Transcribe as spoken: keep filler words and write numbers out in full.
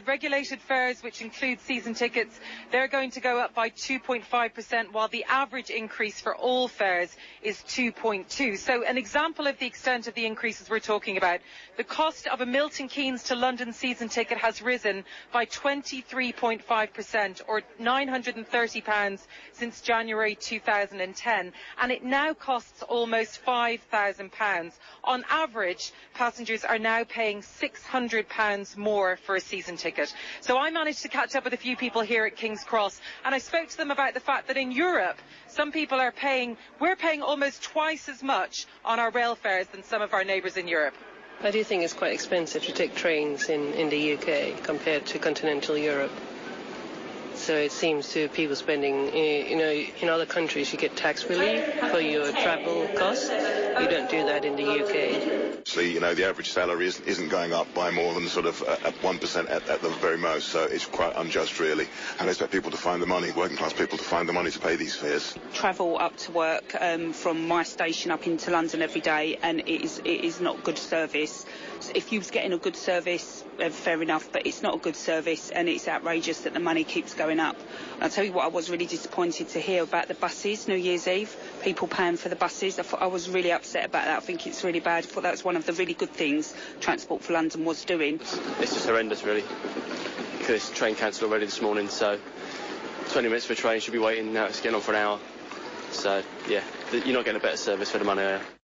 Regulated fares, which include season tickets, they're going to go up by two point five percent, while the average increase for all fares is two point two. So an example of the extent of the increases we're talking about. The cost of a Milton Keynes to London season ticket has risen by twenty-three point five percent, or nine hundred thirty pounds since January two thousand ten, and it now costs almost five thousand pounds. On average, passengers are now paying six hundred pounds more for a season ticket. So I managed to catch up with a few people here at King's Cross, and I spoke to them about the fact that in Europe, some people are paying, we're paying almost twice as much on our rail fares than some of our neighbours in Europe. I do think it's quite expensive to take trains in, in the U K compared to continental Europe. So it seems to people spending, you know, in other countries you get tax relief for your travel costs. You don't do that in the U K. So, you know, the average salary isn't, isn't going up by more than sort of uh, at one percent at, at the very most, so it's quite unjust, really. And I expect people to find the money, working class people, to find the money to pay these fares. Travel up to work um, from my station up into London every day, and it is, it is not good service. So if you was getting a good service, uh, fair enough, but it's not a good service, and it's outrageous that the money keeps going up. And I'll tell you what, I was really disappointed to hear about the buses, New Year's Eve, people paying for the buses. I, thought, I was really upset about that. I think it's really bad. I thought that was one of the really good things Transport for London was doing. It's just horrendous, really, because train cancelled already this morning, so twenty minutes for a train, should be waiting, now it's getting on for an hour. So, yeah, you're not getting a better service for the money, are you?